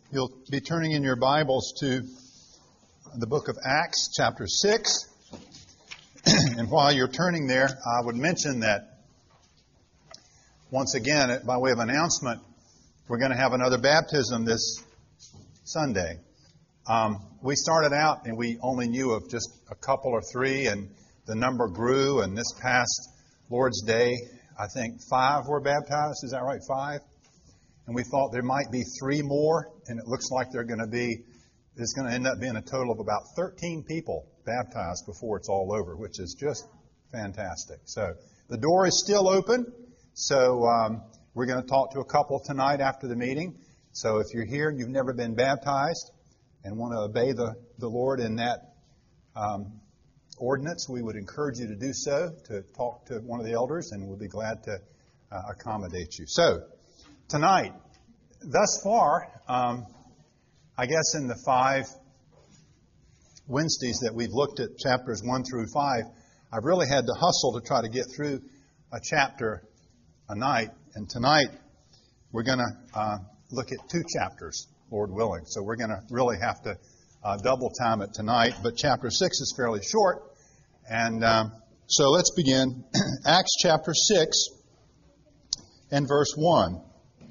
You'll be turning in your Bibles to the book of Acts, chapter 6. And while you're turning there, I would mention that, once again, by way of announcement, we're going to have another baptism this Sunday. We started out and we only knew of just a couple or three, and the number grew, and this past Lord's Day, I think 5 were baptized. Is that right? 5? And we thought there might be 3 more, and it looks like there's going to end up being a total of about 13 people baptized before it's all over, which is just fantastic. So the door is still open. So we're going to talk to a couple tonight after the meeting. So if you're here and you've never been baptized and want to obey the Lord in that ordinance, we would encourage you to do so, to talk to one of the elders, and we'll be glad to accommodate you. So tonight, thus far, I guess in the 5 Wednesdays that we've looked at chapters 1 through 5, I've really had to hustle to try to get through a chapter a night. And tonight, we're going to look at 2 chapters, Lord willing. So we're going to really have to double time it tonight. But chapter 6 is fairly short. And so let's begin. Acts chapter 6 and verse 1.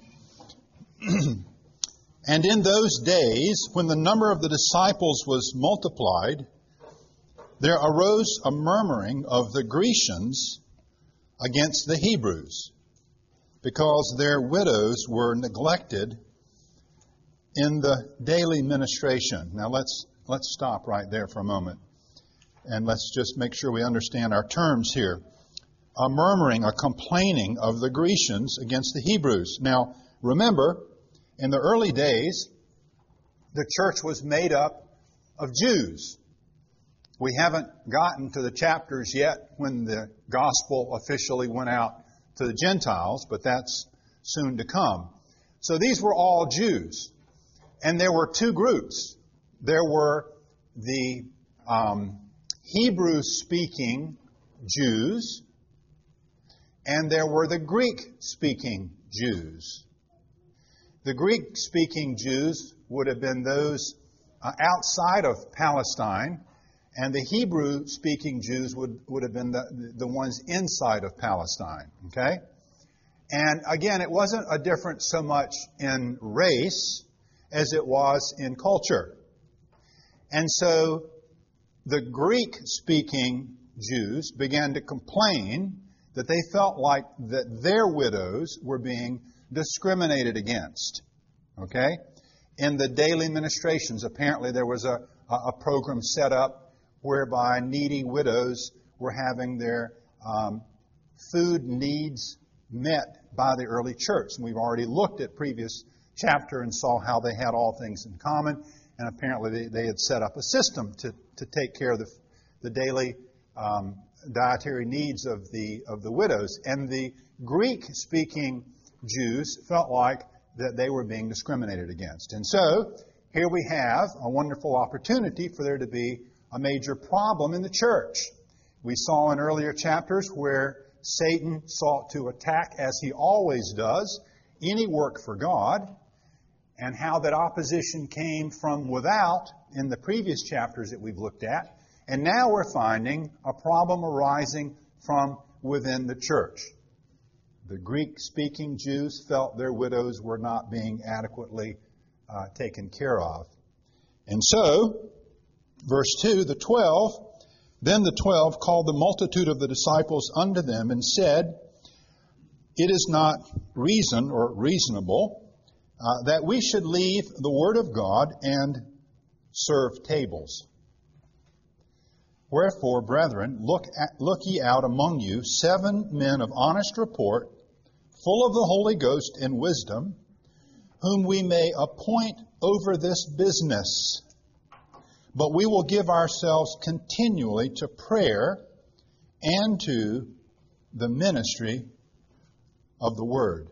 And in those days, when the number of the disciples was multiplied, there arose a murmuring of the Grecians against the Hebrews, because their widows were neglected in the daily ministration. Now let's stop right there for a moment, and let's just make sure we understand our terms here. A murmuring, a complaining of the Grecians against the Hebrews. Now, remember, in the early days, the church was made up of Jews. We haven't gotten to the chapters yet when the gospel officially went out to the Gentiles, but that's soon to come. So these were all Jews. And there were 2 groups. There were the Hebrew-speaking Jews, and there were the Greek-speaking Jews. The Greek-speaking Jews would have been those outside of Palestine, and the Hebrew-speaking Jews would have been the ones inside of Palestine. Okay? And again, it wasn't a difference so much in race as it was in culture. And so the Greek-speaking Jews began to complain that they felt like that their widows were being discriminated against. Okay? In the daily ministrations, apparently there was a program set up whereby needy widows were having their food needs met by the early church. And we've already looked at previous chapter and saw how they had all things in common. And apparently they had set up a system to take care of the daily dietary needs of the widows. And the Greek-speaking Jews felt like that they were being discriminated against. And so here we have a wonderful opportunity for there to be a major problem in the church. We saw in earlier chapters where Satan sought to attack, as he always does, any work for God, and how that opposition came from without in the previous chapters that we've looked at. And now we're finding a problem arising from within the church. The Greek-speaking Jews felt their widows were not being adequately taken care of. And so, verse 2, Then the 12 called the multitude of the disciples unto them and said, It is not reason or reasonable that we should leave the word of God and serve tables. Wherefore, brethren, look ye out among you 7 men of honest report, full of the Holy Ghost and wisdom, whom we may appoint over this business. But we will give ourselves continually to prayer and to the ministry of the Word.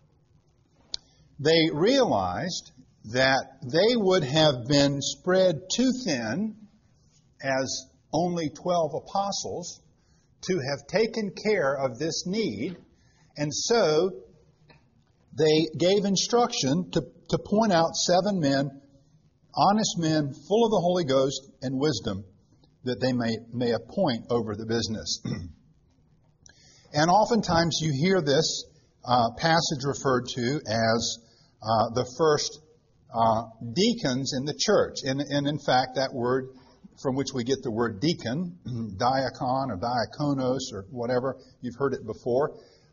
They realized that they would have been spread too thin as only 12 apostles to have taken care of this need. And so they gave instruction to point out 7 men, honest men, full of the Holy Ghost and wisdom, that they may appoint over the business. And oftentimes you hear this passage referred to as the first deacons in the church. And in fact, that word from which we get the word deacon, diakon or diakonos or whatever, you've heard it before,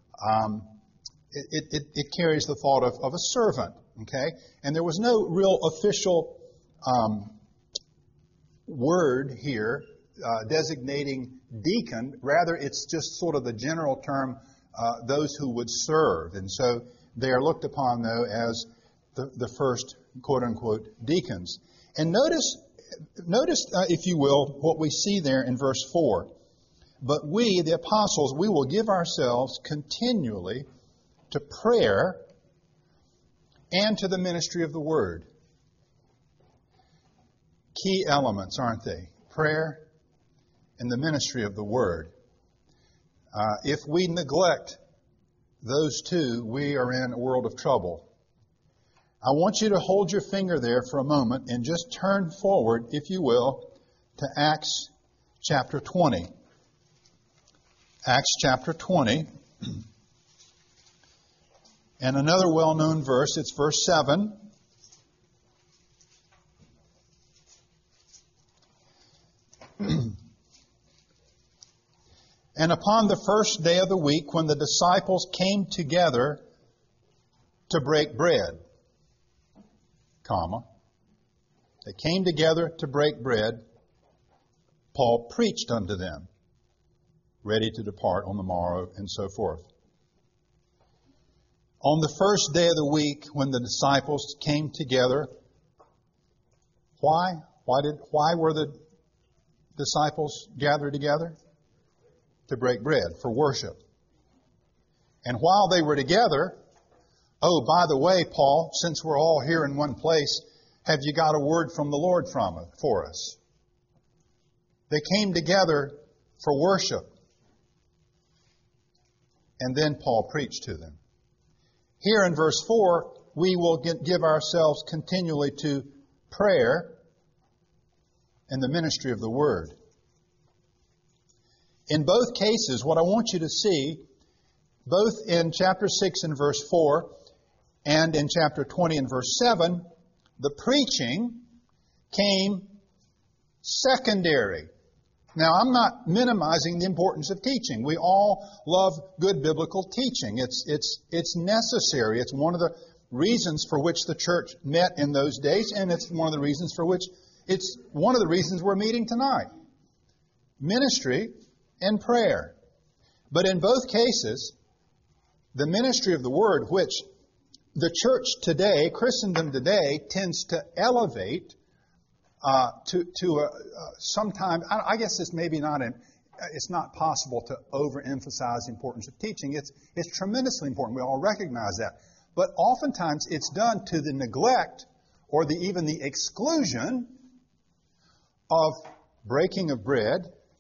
it carries the thought of a servant, okay? And there was no real official word here designating deacon. Rather, it's just sort of the general term, those who would serve. And so they are looked upon, though, as the first, quote-unquote, deacons. And notice, if you will, what we see there in verse 4. But we, the apostles, we will give ourselves continually to prayer and to the ministry of the word. Key elements, aren't they? Prayer and the ministry of the word. If we neglect those two, we are in a world of trouble. I want you to hold your finger there for a moment and just turn forward, if you will, to Acts chapter 20. Acts chapter 20. And another well-known verse, it's verse 7. And upon the first day of the week, when the disciples came together to break bread, they came together to break bread, Paul preached unto them, ready to depart on the morrow, and so forth. On the first day of the week, when the disciples came together, why were the disciples gathered together? To break bread, for worship. And while they were together, oh, by the way, Paul, since we're all here in one place, have you got a word from the Lord for us? They came together for worship. And then Paul preached to them. Here in verse 4, we will give ourselves continually to prayer and the ministry of the word. In both cases, what I want you to see, both in chapter 6 and verse 4 and in chapter 20 and verse 7, the preaching came secondary. Now, I'm not minimizing the importance of teaching. We all love good biblical teaching. It's necessary. It's one of the reasons for which the church met in those days, and it's one of the reasons we're meeting tonight. Ministry and prayer. But in both cases, the ministry of the word, which the church today, Christendom today, tends to elevate sometimes, I guess it's maybe not it's not possible to overemphasize the importance of teaching. It's tremendously important. We all recognize that. But oftentimes it's done to the neglect or even the exclusion of breaking of bread,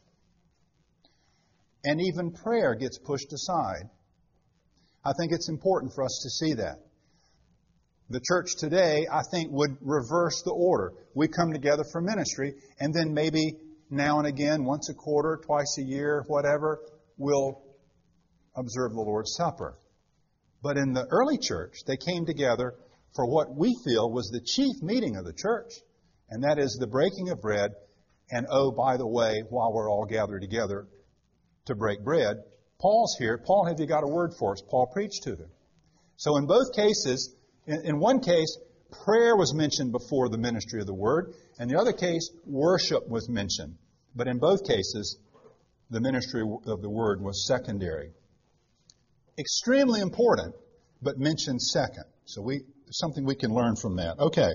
and even prayer gets pushed aside. I think it's important for us to see that. The church today, I think, would reverse the order. We come together for ministry, and then maybe now and again, once a quarter, twice a year, whatever, we'll observe the Lord's Supper. But in the early church, they came together for what we feel was the chief meeting of the church, and that is the breaking of bread. And oh, by the way, while we're all gathered together to break bread, Paul's here. Paul, have you got a word for us? Paul preached to them. So in both cases, in one case, prayer was mentioned before the ministry of the word, and the other case, worship was mentioned. But in both cases, the ministry of the word was secondary. Extremely important, but mentioned second. So something we can learn from that. Okay.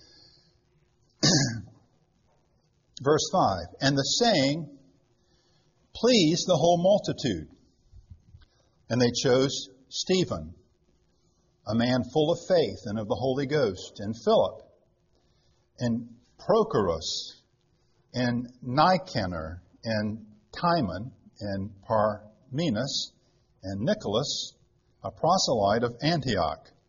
Verse 5, and the saying pleased the whole multitude. And they chose Stephen, a man full of faith and of the Holy Ghost, and Philip, and Prochorus, and Nicanor, and Timon, and Parmenas, and Nicholas, a proselyte of Antioch,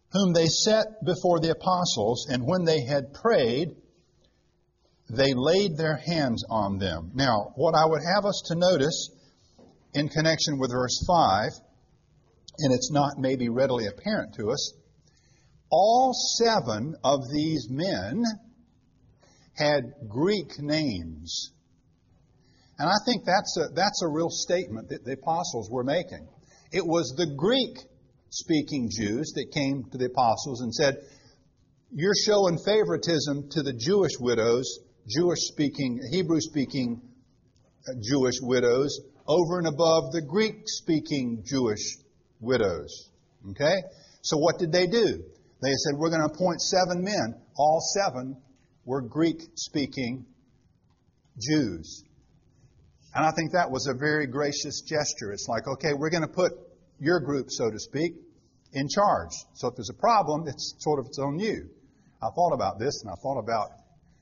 whom they set before the apostles, and when they had prayed, they laid their hands on them. Now, what I would have us to notice in connection with verse 5, and it's not maybe readily apparent to us, all 7 of these men had Greek names. And I think that's a real statement that the apostles were making. It was the Greek-speaking Jews that came to the apostles and said, you're showing favoritism to the Jewish widows, Hebrew-speaking Jewish widows, over and above the Greek-speaking Jewish widows. Okay? So what did they do? They said, we're going to appoint 7 men. All 7 were Greek-speaking Jews. And I think that was a very gracious gesture. It's like, okay, we're going to put your group, so to speak, in charge. So if there's a problem, it's on you. I thought about this, and I thought about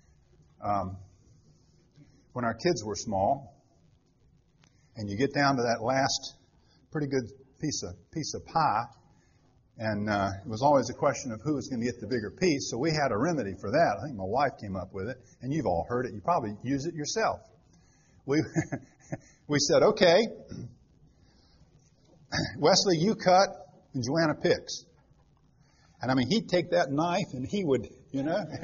when our kids were small, and you get down to that last pretty good piece of pie, and it was always a question of who was going to get the bigger piece. So we had a remedy for that. I think my wife came up with it, and you've all heard it. You probably use it yourself. We said, okay, Wesley, you cut, and Joanna picks. And I mean, he'd take that knife and he would, he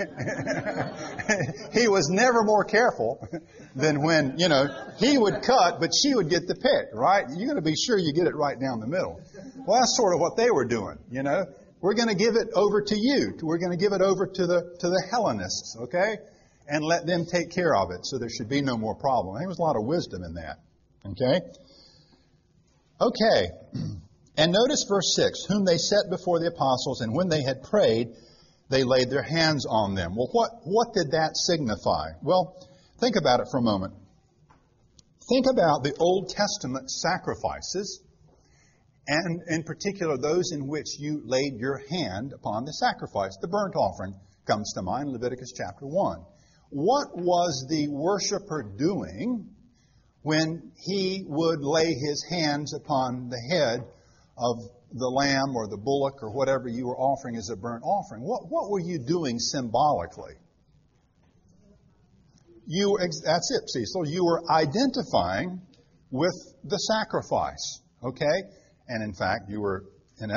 was never more careful than when, he would cut, but she would get the pick, right? You got to be sure you get it right down the middle. Well, that's sort of what they were doing, We're going to give it over to you. We're going to give it over to the Hellenists, okay? And let them take care of it so there should be no more problem. I think there was a lot of wisdom in that, okay? Okay. And notice verse 6, whom they set before the apostles, and when they had prayed, they laid their hands on them. Well, what did that signify? Well, think about it for a moment. Think about the Old Testament sacrifices, and in particular those in which you laid your hand upon the sacrifice. The burnt offering comes to mind, Leviticus chapter 1. What was the worshiper doing when he would lay his hands upon the head of the lamb or the bullock or whatever you were offering as a burnt offering? What were you doing symbolically? That's it, Cecil. You were identifying with the sacrifice, okay? And in fact, you were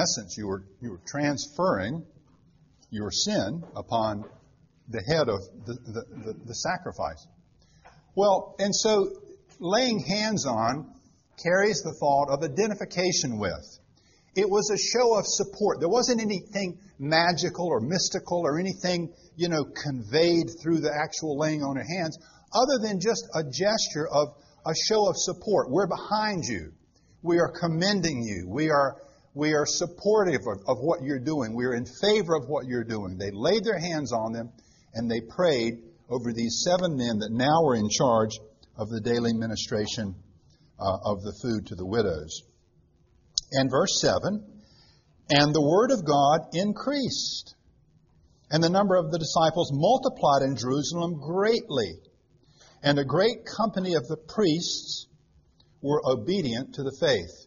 transferring your sin upon the head of the sacrifice. Well, and so laying hands on carries the thought of identification with. It was a show of support. There wasn't anything magical or mystical or anything, conveyed through the actual laying on of hands, other than just a gesture of a show of support. We're behind you. We are commending you. We are supportive of what you're doing. We're in favor of what you're doing. They laid their hands on them, and they prayed over these 7 men that now were in charge of the daily ministration of the food to the widows. And verse 7, and the word of God increased, and the number of the disciples multiplied in Jerusalem greatly, and a great company of the priests were obedient to the faith.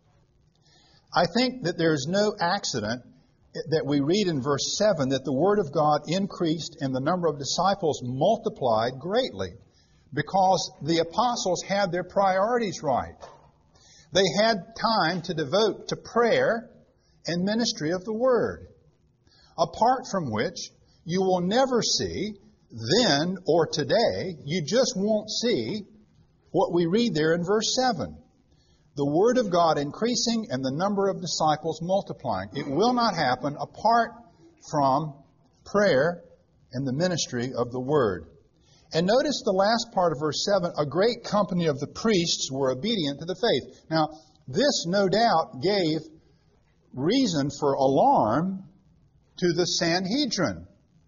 I think that there's no accident that we read in verse 7 that the word of God increased and the number of disciples multiplied greatly, because the apostles had their priorities right. They had time to devote to prayer and ministry of the Word, apart from which you will never see, then or today, you just won't see what we read there in verse 7. The Word of God increasing and the number of disciples multiplying. It will not happen apart from prayer and the ministry of the Word. And notice the last part of verse 7, a great company of the priests were obedient to the faith. Now, this no doubt gave reason for alarm to the Sanhedrin.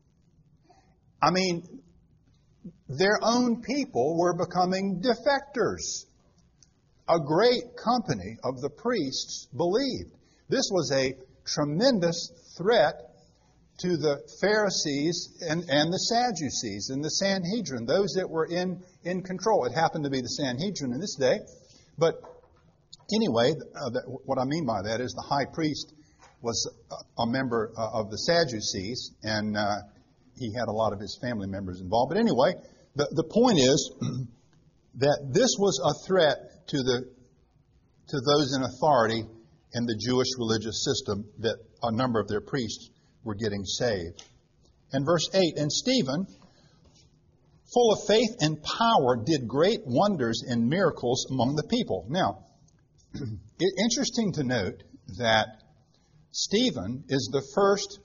I mean, their own people were becoming defectors. A great company of the priests believed. This was a tremendous threat to the Pharisees and the Sadducees and the Sanhedrin, those that were in control. It happened to be the Sanhedrin in this day. But anyway, what I mean by that is the high priest was a member of the Sadducees, and he had a lot of his family members involved. But anyway, the point is that this was a threat to those in authority in the Jewish religious system, that a number of their priests were getting saved. And verse 8, and Stephen, full of faith and power, did great wonders and miracles among the people. Now, it's interesting to note that Stephen is the first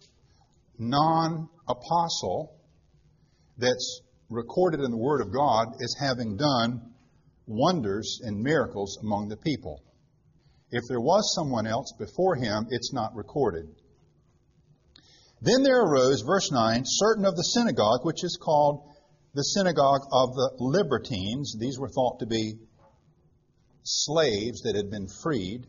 non-apostle that's recorded in the Word of God as having done wonders and miracles among the people. If there was someone else before him, it's not recorded. Then there arose, verse 9, certain of the synagogue, which is called the synagogue of the Libertines. These were thought to be slaves that had been freed.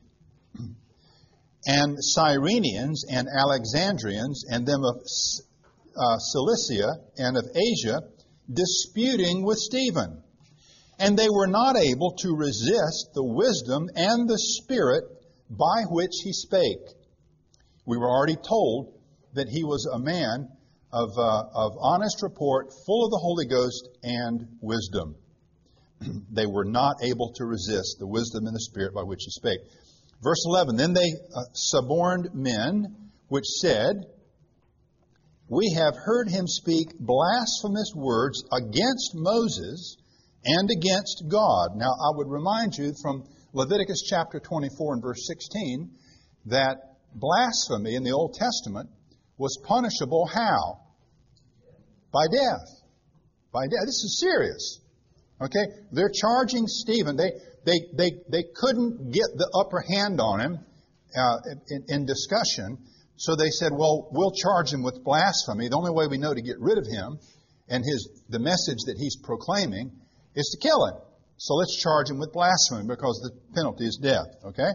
And Cyrenians and Alexandrians and them of Cilicia and of Asia, disputing with Stephen. And they were not able to resist the wisdom and the spirit by which he spake. We were already told that he was a man of honest report, full of the Holy Ghost and wisdom. They were not able to resist the wisdom and the spirit by which he spake. Verse 11, then they suborned men, which said, we have heard him speak blasphemous words against Moses and against God. Now, I would remind you from Leviticus chapter 24 and verse 16 that blasphemy in the Old Testament was punishable how? By death. By death. This is serious. Okay? They're charging Stephen. They couldn't get the upper hand on him in discussion, so they said, well, we'll charge him with blasphemy. The only way we know to get rid of him and the message that he's proclaiming is to kill him. So let's charge him with blasphemy because the penalty is death. Okay?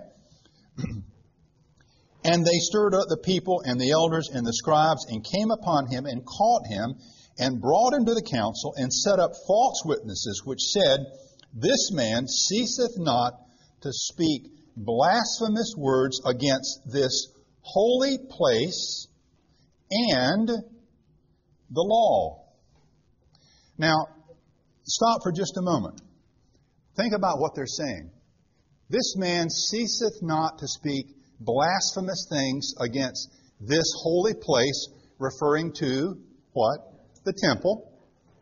And they stirred up the people and the elders and the scribes and came upon him and caught him and brought him to the council and set up false witnesses, which said, this man ceaseth not to speak blasphemous words against this holy place and the law. Now, stop for just a moment. Think about what they're saying. This man ceaseth not to speak blasphemous things against this holy place, referring to what? The temple.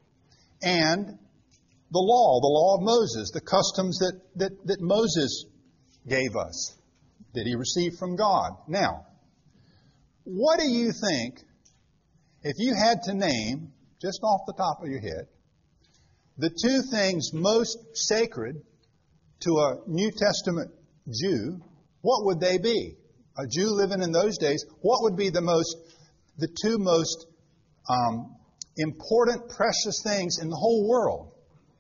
And the law of Moses, the customs that Moses gave us, that he received from God. Now, what do you think, if you had to name, just off the top of your head, the two things most sacred to a New Testament Jew, what would they be? A Jew living in those days, what would be the two most important, precious things in the whole world?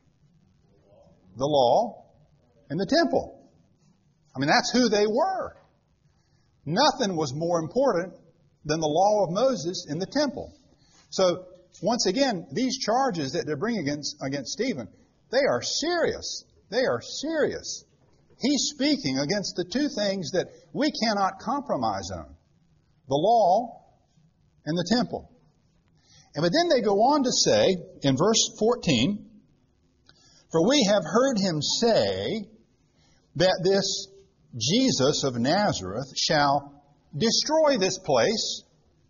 The law and the temple. I mean, that's who they were. Nothing was more important than the law of Moses in the temple. So, once again, these charges that they're bringing against Stephen, they are serious. They are serious. He's speaking against the two things that we cannot compromise on. The law and the temple. But then they go on to say, in verse 14, for we have heard him say that this Jesus of Nazareth shall destroy this place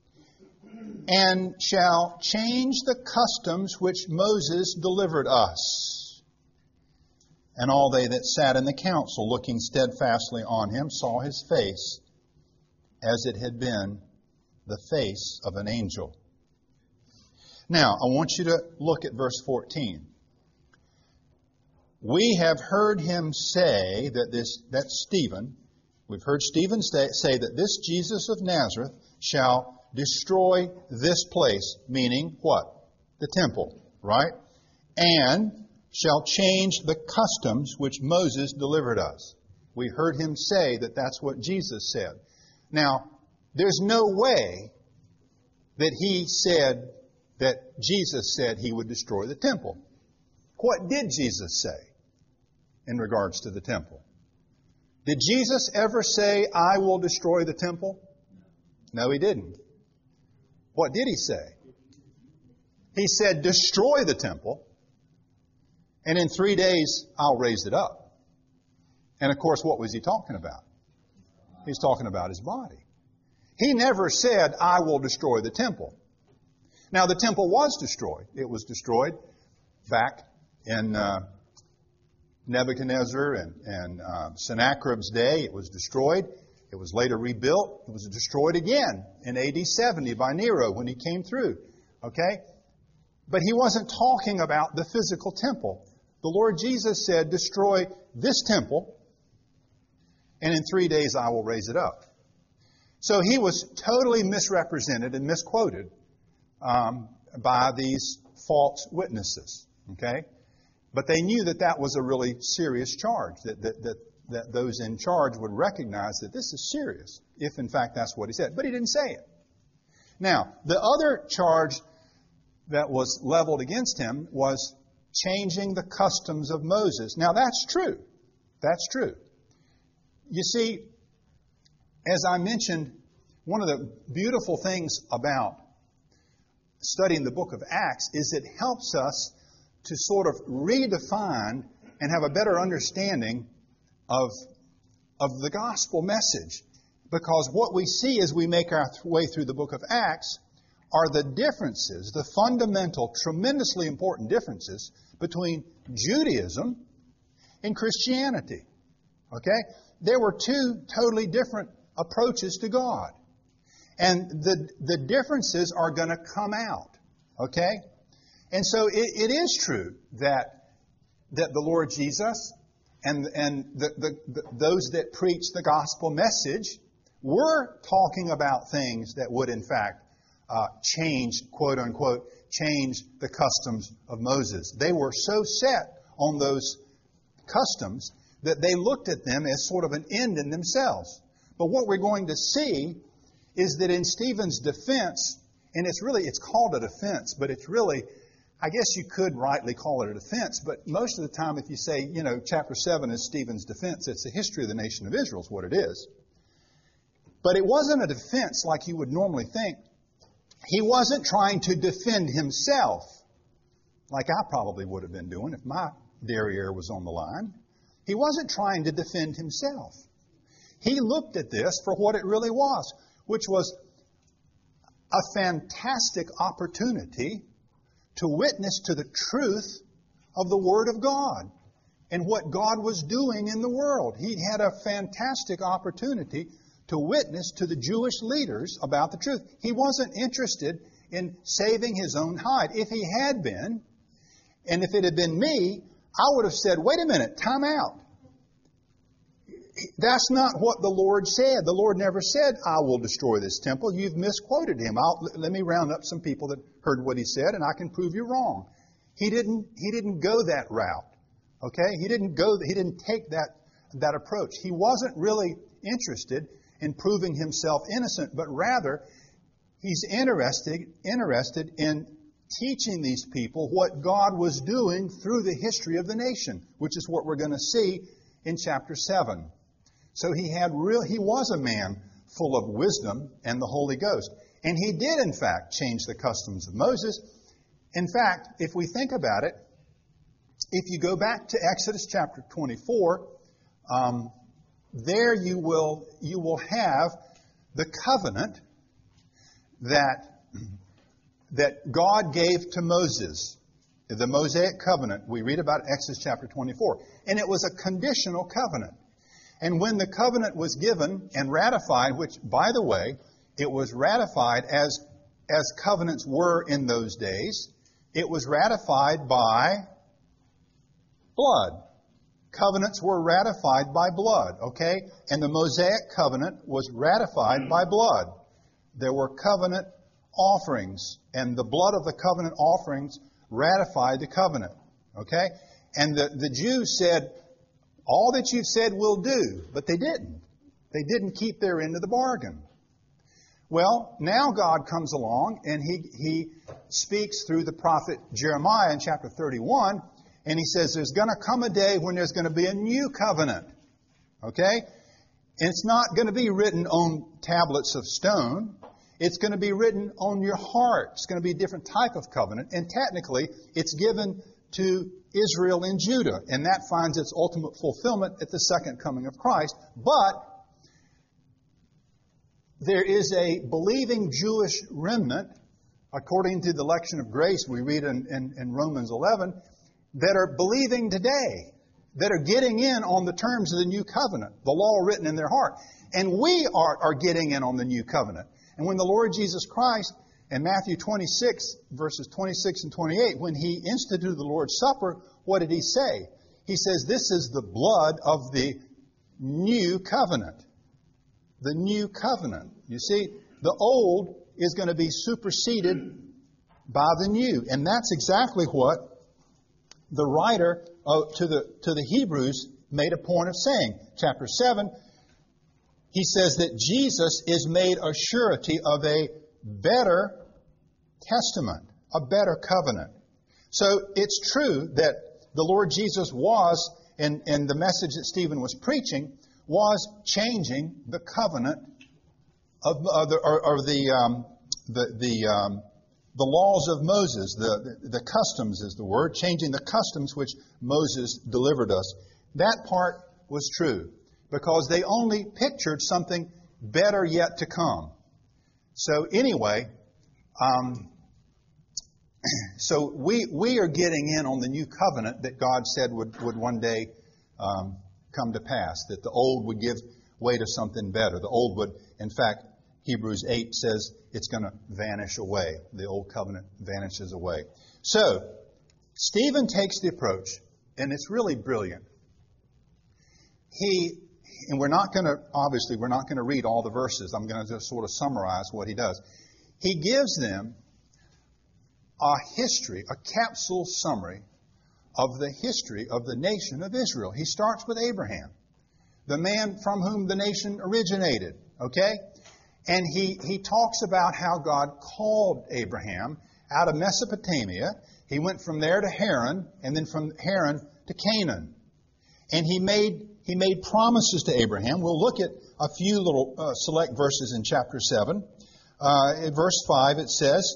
and shall change the customs which Moses delivered us. And all they that sat in the council, looking steadfastly on him, saw his face as it had been the face of an angel. Now, I want you to look at verse 14. We have heard him say that's Stephen. We've heard Stephen say that this Jesus of Nazareth shall destroy this place, meaning what? The temple, right? And shall change the customs which Moses delivered us. We heard him say that that's what Jesus said. Now, there's no way that Jesus said he would destroy the temple. What did Jesus say in regards to the temple? Did Jesus ever say, I will destroy the temple? No, he didn't. What did he say? He said, destroy the temple, and in 3 days I'll raise it up. And of course, what was he talking about? He's talking about his body. He never said, I will destroy the temple. Now, the temple was destroyed. It was destroyed back in Nebuchadnezzar and Sennacherib's day. It was destroyed. It was later rebuilt. It was destroyed again in AD 70 by Nero when he came through. Okay? But he wasn't talking about the physical temple. The Lord Jesus said, destroy this temple, and in 3 days I will raise it up. So he was totally misrepresented and misquoted by these false witnesses. Okay? But they knew that that was a really serious charge, that those in charge would recognize that this is serious, if in fact that's what he said. But he didn't say it. Now, the other charge that was leveled against him was changing the customs of Moses. Now, that's true. That's true. You see, as I mentioned, one of the beautiful things about studying the book of Acts is it helps us to sort of redefine and have a better understanding of the gospel message. Because what we see as we make our way through the book of Acts are the differences, the fundamental, tremendously important differences between Judaism and Christianity. Okay? There were two totally different approaches to God. And the differences are going to come out. Okay? And so it is true that the Lord Jesus and those that preach the gospel message were talking about things that would in fact change, quote unquote, change the customs of Moses. They were so set on those customs that they looked at them as sort of an end in themselves. But what we're going to see is that in Stephen's defense, and it's called a defense, but it's really, I guess you could rightly call it a defense, but most of the time if you say, chapter 7 is Stephen's defense, it's the history of the nation of Israel is what it is. But it wasn't a defense like you would normally think. He wasn't trying to defend himself, like I probably would have been doing if my derriere was on the line. He wasn't trying to defend himself. He looked at this for what it really was, which was a fantastic opportunity to witness to the truth of the Word of God and what God was doing in the world. He had a fantastic opportunity to witness to the Jewish leaders about the truth. He wasn't interested in saving his own hide. If he had been, and if it had been me, I would have said, wait a minute, time out. That's not what the Lord said. The Lord never said, I will destroy this temple. You've misquoted him. Let me round up some people that heard what he said, and I can prove you wrong. He didn't go that route. Okay? He didn't take that approach. He wasn't really interested in proving himself innocent, but rather he's interested in teaching these people what God was doing through the history of the nation, which is what we're going to see in chapter 7. So he was a man full of wisdom and the Holy Ghost. And he did, in fact, change the customs of Moses. In fact, if we think about it, if you go back to Exodus chapter 24, there you will have the covenant that God gave to Moses. The Mosaic covenant, we read about Exodus chapter 24. And it was a conditional covenant. And when the covenant was given and ratified, which, by the way, it was ratified as covenants were in those days, it was ratified by blood. Covenants were ratified by blood, okay? And the Mosaic covenant was ratified by blood. There were covenant offerings, and the blood of the covenant offerings ratified the covenant, okay? And the Jews said, all that you've said we'll do, but they didn't. They didn't keep their end of the bargain. Well, now God comes along, and He speaks through the prophet Jeremiah in chapter 31, and He says there's going to come a day when there's going to be a new covenant. Okay? And it's not going to be written on tablets of stone. It's going to be written on your heart. It's going to be a different type of covenant. And technically, it's given to Israel and Judah. And that finds its ultimate fulfillment at the second coming of Christ. But there is a believing Jewish remnant, according to the election of grace we read in Romans 11, that are believing today, that are getting in on the terms of the new covenant, the law written in their heart. And we are getting in on the new covenant. And when the Lord Jesus Christ, in Matthew 26, verses 26 and 28, when He instituted the Lord's Supper, what did He say? He says, this is the blood of the new covenant. The new covenant. You see, the old is going to be superseded by the new. And that's exactly what the writer to the Hebrews made a point of saying. Chapter 7, he says that Jesus is made a surety of a better testament, a better covenant. So it's true that the Lord Jesus was, and the message that Stephen was preaching, was changing the covenant of the laws of Moses. The customs is the word, changing the customs which Moses delivered us. That part was true, because they only pictured something better yet to come. So anyway, so we are getting in on the new covenant that God said would one day come to pass, that the old would give way to something better. The old would, in fact, Hebrews 8 says it's going to vanish away. The old covenant vanishes away. So, Stephen takes the approach, and it's really brilliant. And we're not going to read all the verses. I'm going to just sort of summarize what he does. He gives them a history, a capsule summary of the history of the nation of Israel. He starts with Abraham, the man from whom the nation originated, okay? And he talks about how God called Abraham out of Mesopotamia. He went from there to Haran, and then from Haran to Canaan. And he made promises to Abraham. We'll look at a few little select verses in chapter 7. In verse 5 it says,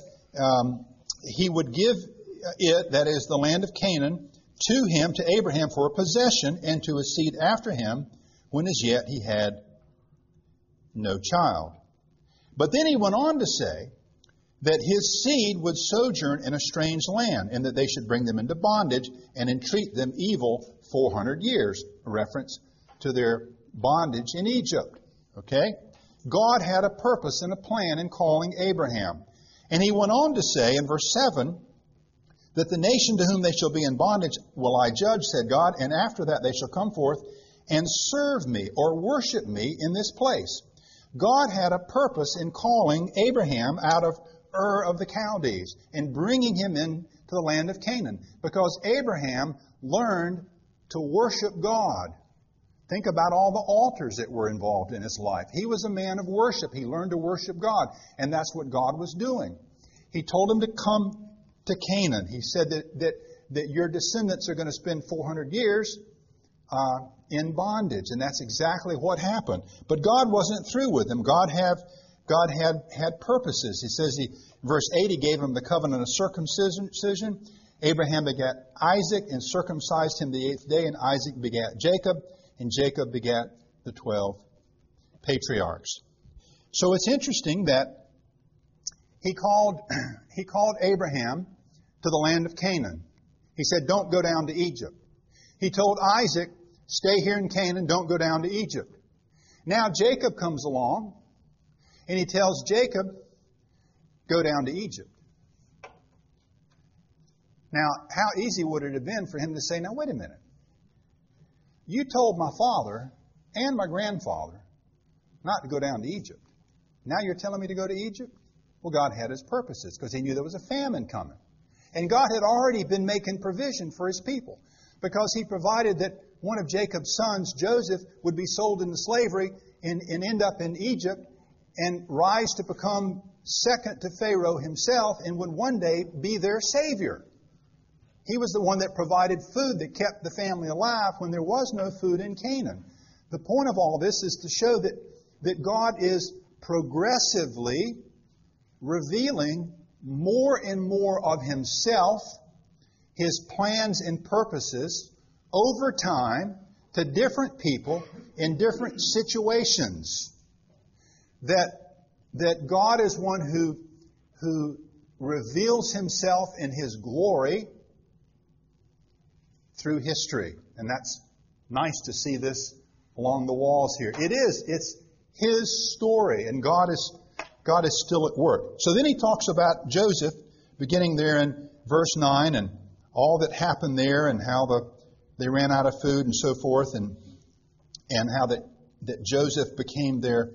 he would give it, that is the land of Canaan, to him, to Abraham, for a possession, and to his seed after him, when as yet he had no child. But then he went on to say that his seed would sojourn in a strange land, and that they should bring them into bondage and entreat them evil 400 years, a reference to their bondage in Egypt. Okay? God had a purpose and a plan in calling Abraham. And he went on to say in verse 7 that the nation to whom they shall be in bondage will I judge, said God, and after that they shall come forth and serve me or worship me in this place. God had a purpose in calling Abraham out of Ur of the Chaldees and bringing him into the land of Canaan, because Abraham learned to worship God. Think about all the altars that were involved in his life. He was a man of worship. He learned to worship God, and that's what God was doing. He told him to come to Canaan. He said that your descendants are going to spend 400 years in bondage, and that's exactly what happened. But God wasn't through with him. God had purposes. He says, verse 8, he gave him the covenant of circumcision. Abraham begat Isaac and circumcised him the 8th day, and Isaac begat Jacob, and Jacob begat the 12 patriarchs. So it's interesting that he called Abraham to the land of Canaan. He said, don't go down to Egypt. He told Isaac, stay here in Canaan, don't go down to Egypt. Now Jacob comes along, and he tells Jacob, go down to Egypt. Now, how easy would it have been for him to say, now wait a minute. You told my father and my grandfather not to go down to Egypt. Now you're telling me to go to Egypt? Well, God had His purposes, because He knew there was a famine coming. And God had already been making provision for His people, because He provided that one of Jacob's sons, Joseph, would be sold into slavery and end up in Egypt and rise to become second to Pharaoh himself and would one day be their savior. He was the one that provided food that kept the family alive when there was no food in Canaan. The point of all this is to show that God is progressively revealing more and more of Himself, His plans and purposes over time to different people in different situations. That God is one who reveals Himself in His glory through history. And that's nice to see this along the walls here. It's His story, and God is still at work. So then he talks about Joseph, beginning there in verse 9, and all that happened there, and how they ran out of food and so forth, and how that Joseph became their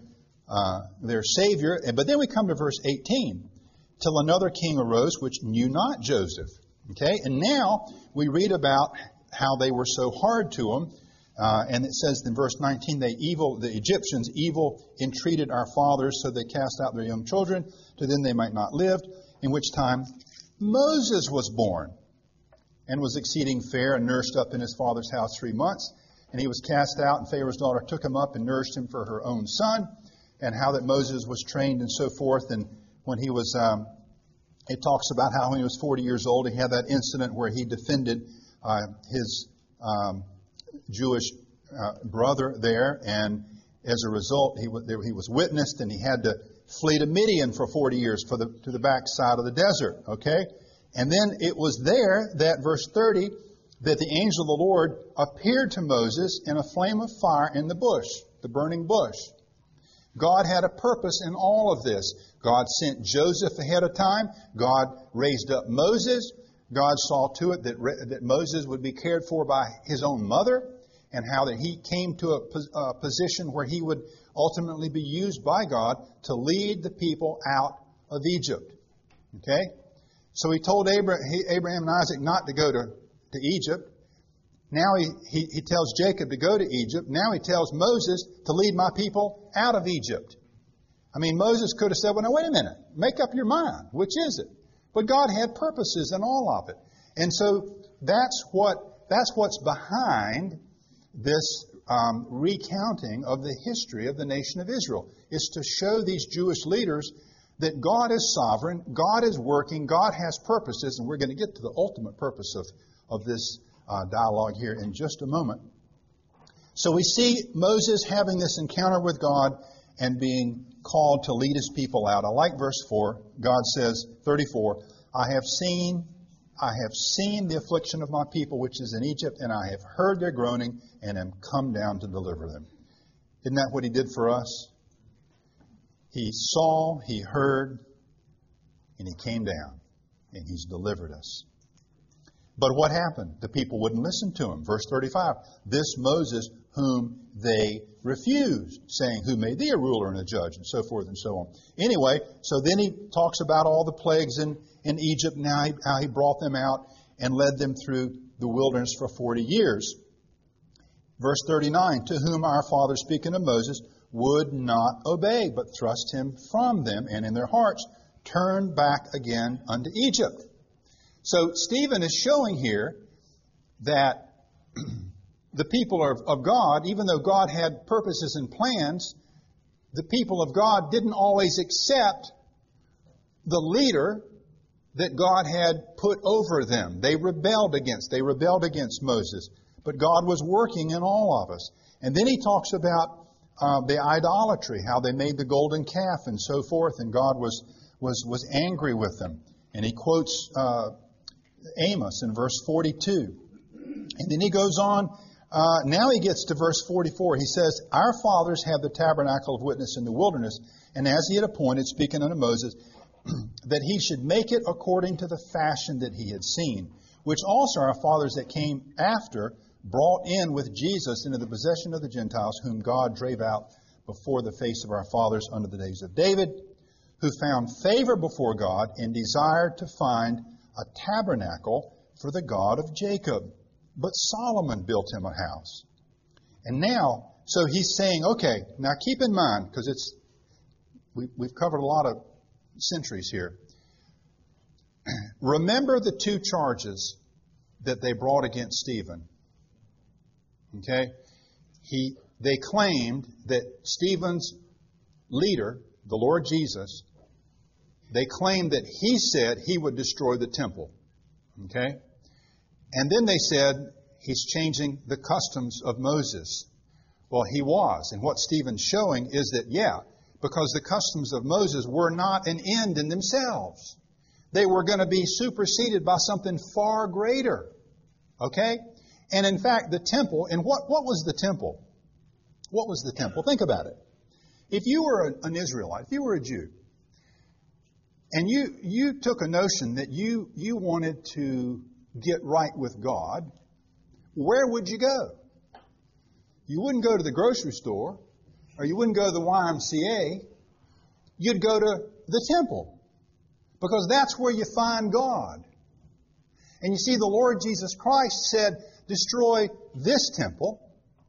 savior. But then we come to verse 18. Till another king arose which knew not Joseph. Okay, and now we read about how they were so hard to him. And it says in verse 19, the Egyptians evil entreated our fathers, so they cast out their young children, to them they might not live, in which time Moses was born, and was exceeding fair, and nursed up in his father's house 3 months. And he was cast out, and Pharaoh's daughter took him up and nourished him for her own son, and how that Moses was trained and so forth. And when he was, it talks about how when he was 40 years old, he had that incident where he defended his Jewish brother there, and as a result, he was witnessed, and he had to flee to Midian for 40 years to the backside of the desert. Okay, and then it was there that verse 30 that the angel of the Lord appeared to Moses in a flame of fire in the bush, the burning bush. God had a purpose in all of this. God sent Joseph ahead of time. God raised up Moses. God saw to it that Moses would be cared for by his own mother, and how that he came to a position where he would ultimately be used by God to lead the people out of Egypt. Okay? So he told Abraham and Isaac not to go to Egypt. Now he tells Jacob to go to Egypt. Now he tells Moses to lead my people out of Egypt. I mean, Moses could have said, well, now wait a minute. Make up your mind. Which is it? But God had purposes in all of it. And so that's what's behind this recounting of the history of the nation of Israel, is to show these Jewish leaders that God is sovereign, God is working, God has purposes, and we're going to get to the ultimate purpose of this dialogue here in just a moment. So we see Moses having this encounter with God and being called to lead his people out. I like verse 4. God says, 34, I have seen the affliction of my people which is in Egypt, and I have heard their groaning, and am come down to deliver them. Isn't that what He did for us? He saw, He heard, and He came down, and He's delivered us. But what happened? The people wouldn't listen to Him. Verse 35, this Moses whom they refused, saying, who made thee a ruler and a judge, and so forth and so on. Anyway, so then he talks about all the plagues in Egypt, now how he brought them out and led them through the wilderness for 40 years. Verse 39, to whom our fathers, speaking of Moses, would not obey, but thrust him from them, and in their hearts turned back again unto Egypt. So Stephen is showing here that the people of God, even though God had purposes and plans, the people of God didn't always accept the leader that God had put over them. They rebelled against Moses. But God was working in all of us. And then he talks about the idolatry, how they made the golden calf and so forth, and God was angry with them. And he quotes Amos in verse 42. And then he goes on. Now he gets to verse 44. He says, our fathers have the tabernacle of witness in the wilderness, and as he had appointed, speaking unto Moses, that he should make it according to the fashion that he had seen, which also our fathers that came after brought in with Jesus into the possession of the Gentiles, whom God drave out before the face of our fathers under the days of David, who found favor before God and desired to find a tabernacle for the God of Jacob. But Solomon built him a house. And now, so he's saying, okay, now keep in mind, because we've covered a lot of centuries here. Remember the two charges that they brought against Stephen. Okay? He they claimed that Stephen's leader, the Lord Jesus, they claimed that he said he would destroy the temple. Okay? And then they said he's changing the customs of Moses. Well, he was. And what Stephen's showing is that, because the customs of Moses were not an end in themselves. They were going to be superseded by something far greater. Okay? And in fact, the temple, and what was the temple? What was the temple? Think about it. If you were an Israelite, if you were a Jew, and you took a notion that you wanted to get right with God, where would you go? You wouldn't go to the grocery store, or you wouldn't go to the YMCA. You'd go to the temple, because that's where you find God. And you see, the Lord Jesus Christ said, destroy this temple,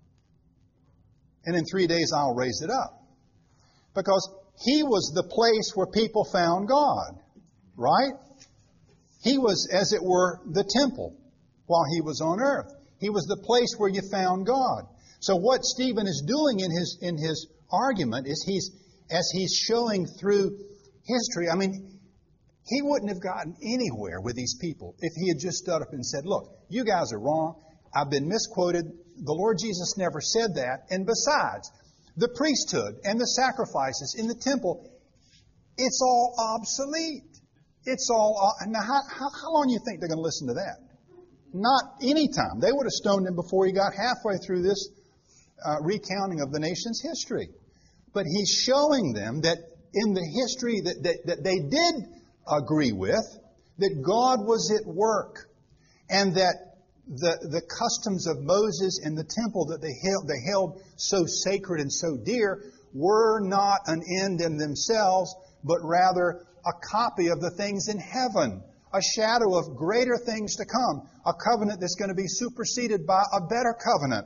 and in 3 days I'll raise it up. Because He was the place where people found God, right? He was, as it were, the temple while He was on earth. He was the place where you found God. So what Stephen is doing in his argument is as he's showing through history, he wouldn't have gotten anywhere with these people if he had just stood up and said, look, you guys are wrong. I've been misquoted. The Lord Jesus never said that. And besides, the priesthood and the sacrifices in the temple, it's all obsolete. It's all... Now, how long do you think they're going to listen to that? Not any time. They would have stoned him before he got halfway through this recounting of the nation's history. But he's showing them that in the history that they did agree with, that God was at work, and that the customs of Moses and the temple that they held so sacred and so dear were not an end in themselves, but rather a copy of the things in heaven, a shadow of greater things to come, a covenant that's going to be superseded by a better covenant,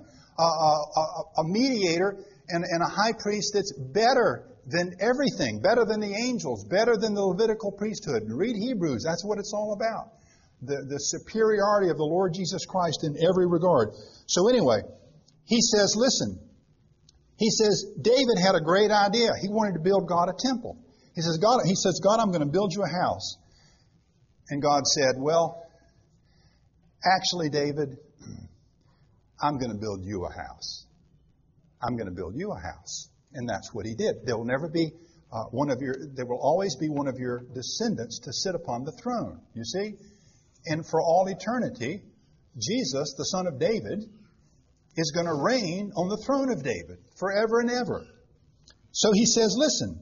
a mediator and a high priest that's better than everything, better than the angels, better than the Levitical priesthood. Read Hebrews, that's what it's all about. The superiority of the Lord Jesus Christ in every regard. So anyway, he says, listen, he says, David had a great idea. He wanted to build God a temple. He says, God, I'm going to build you a house. And God said, well, actually, David, I'm going to build you a house. I'm going to build you a house. And that's what he did. There will never be there will always be one of your descendants to sit upon the throne. You see? And for all eternity, Jesus, the son of David, is going to reign on the throne of David forever and ever. So he says, listen,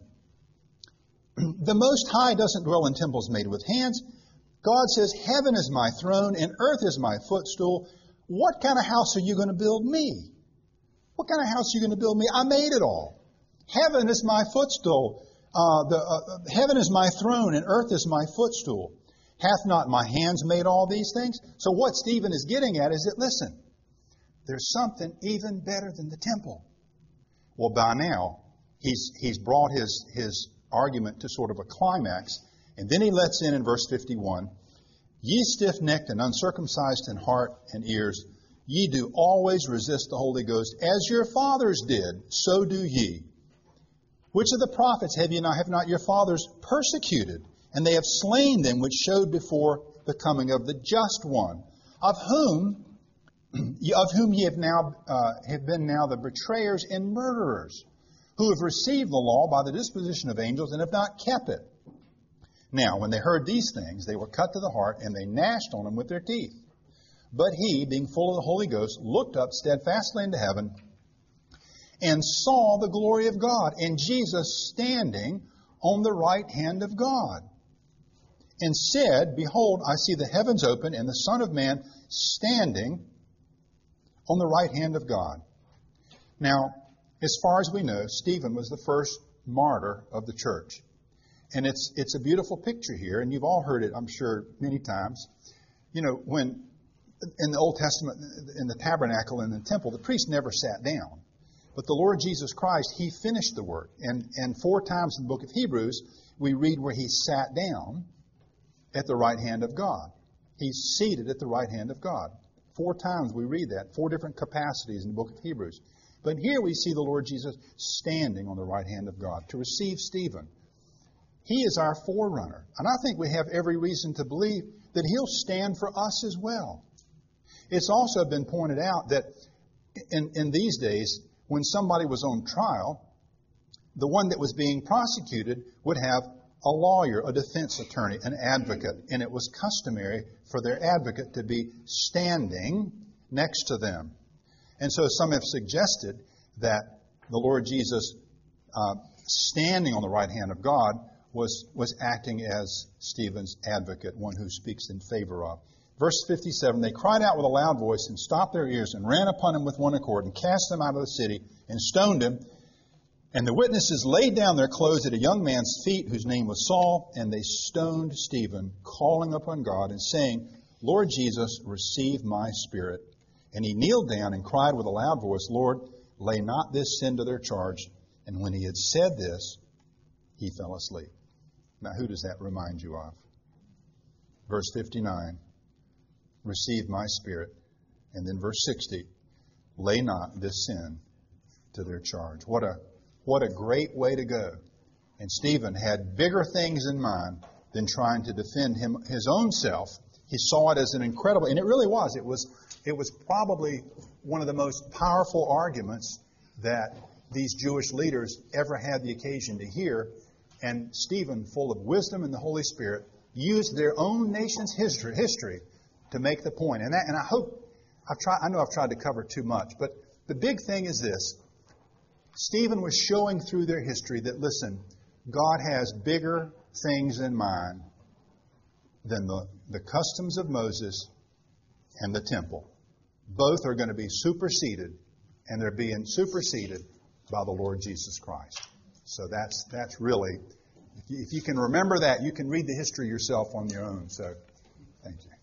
the Most High doesn't dwell in temples made with hands. God says, heaven is my throne and earth is my footstool. What kind of house are you going to build me? What kind of house are you going to build me? I made it all. Heaven is my footstool. Heaven is my throne and earth is my footstool. Hath not my hands made all these things? So what Stephen is getting at is that, listen, there's something even better than the temple. Well, by now, he's brought his argument to sort of a climax, and then he lets in verse 51, ye stiff-necked and uncircumcised in heart and ears, ye do always resist the Holy Ghost, as your fathers did, so do ye. Which of the prophets have not your fathers persecuted? And they have slain them which showed before the coming of the just one, of whom ye have been now the betrayers and murderers, who have received the law by the disposition of angels and have not kept it. Now, when they heard these things, they were cut to the heart, and they gnashed on him with their teeth. But he, being full of the Holy Ghost, looked up steadfastly into heaven, and saw the glory of God, and Jesus standing on the right hand of God, and said, behold, I see the heavens open, and the Son of Man standing on the right hand of God. Now, as far as we know, Stephen was the first martyr of the church. And it's a beautiful picture here, and you've all heard it, I'm sure, many times. You know, when in the Old Testament, in the tabernacle and the temple, the priest never sat down. But the Lord Jesus Christ, He finished the work. And 4 times in the book of Hebrews, we read where He sat down at the right hand of God. He's seated at the right hand of God. 4 times we read that, 4 different capacities in the book of Hebrews. But here we see the Lord Jesus standing on the right hand of God to receive Stephen. He is our forerunner. And I think we have every reason to believe that He'll stand for us as well. It's also been pointed out that in these days, when somebody was on trial, the one that was being prosecuted would have a lawyer, a defense attorney, an advocate. And it was customary for their advocate to be standing next to them. And so some have suggested that the Lord Jesus, standing on the right hand of God, was acting as Stephen's advocate, one who speaks in favor of. Verse 57, they cried out with a loud voice and stopped their ears and ran upon him with one accord and cast him out of the city and stoned him. And the witnesses laid down their clothes at a young man's feet whose name was Saul, and they stoned Stephen, calling upon God and saying, Lord Jesus, receive my spirit. And he kneeled down and cried with a loud voice, Lord, lay not this sin to their charge. And when he had said this, he fell asleep. Now, who does that remind you of? Verse 59, receive my spirit. And then verse 60, lay not this sin to their charge. What a great way to go. And Stephen had bigger things in mind than trying to defend his own self. He saw it as an incredible, and it really was. It was probably one of the most powerful arguments that these Jewish leaders ever had the occasion to hear. And Stephen, full of wisdom and the Holy Spirit, used their own nation's history to make the point. And I know I've tried to cover too much, but the big thing is this. Stephen was showing through their history that, listen, God has bigger things in mind than the customs of Moses and the temple. Both are going to be superseded, and they're being superseded by the Lord Jesus Christ. So that's really, if you can remember that, you can read the history yourself on your own. So, thank you.